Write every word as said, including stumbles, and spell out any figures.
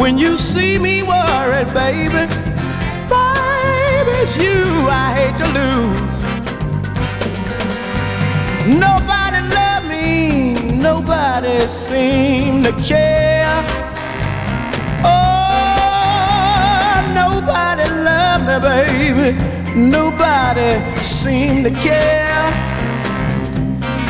when you see me worried, baby, baby, it's you I hate to lose. Nobody love me, nobody seem to care. Oh, nobody love me, baby, nobody seem to care.